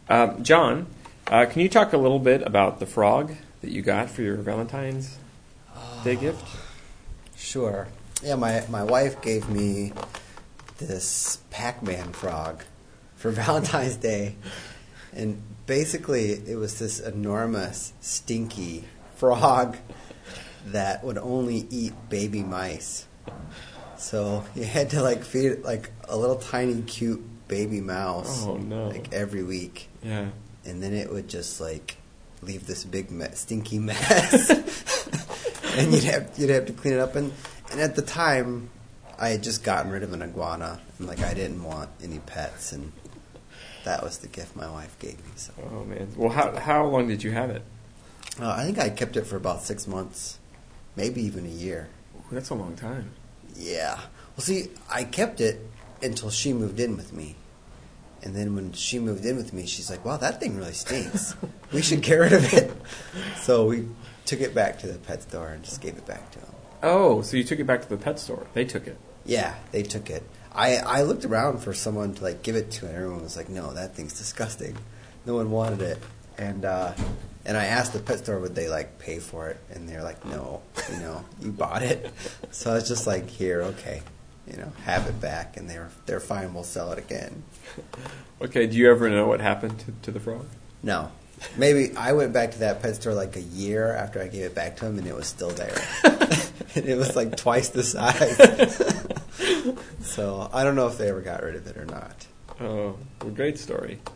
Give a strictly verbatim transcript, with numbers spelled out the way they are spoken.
Um, John, uh, can you talk a little bit about the frog that you got for your Valentine's Day gift? Sure. Yeah, my, my wife gave me this Pac-Man frog for Valentine's Day. And basically, it was this enormous, stinky frog that would only eat baby mice. So you had to like feed it like a little tiny, cute baby mouse. Oh no! Like every week. Yeah. And then it would just like leave this big me- stinky mess, and you'd have you'd have to clean it up. And and at the time, I had just gotten rid of an iguana, and like I didn't want any pets, and that was the gift my wife gave me. So. Oh man! Well, how how long did you have it? Uh, I think I kept it for about six months, maybe even a year. Ooh, that's a long time. Yeah. Well, see, I kept it until she moved in with me. And then when she moved in with me, she's like, wow, that thing really stinks. We should get rid of it. So we took it back to the pet store and just gave it back to them. Oh, so you took it back to the pet store. They took it. Yeah, they took it. I, I looked around for someone to like give it to, and everyone was like, no, that thing's disgusting. No one wanted it. And uh, and I asked the pet store would they like pay for it, and they're like, no, you know, you bought it. So I was just like, here, okay, you know, have it back, and they're they're fine. We'll sell it again. Okay. Do you ever know what happened to, to the frog? No, maybe I went back to that pet store like a year after I gave it back to him, and it was still there. And it was like twice the size. So I don't know if they ever got rid of it or not. Oh, well, great story.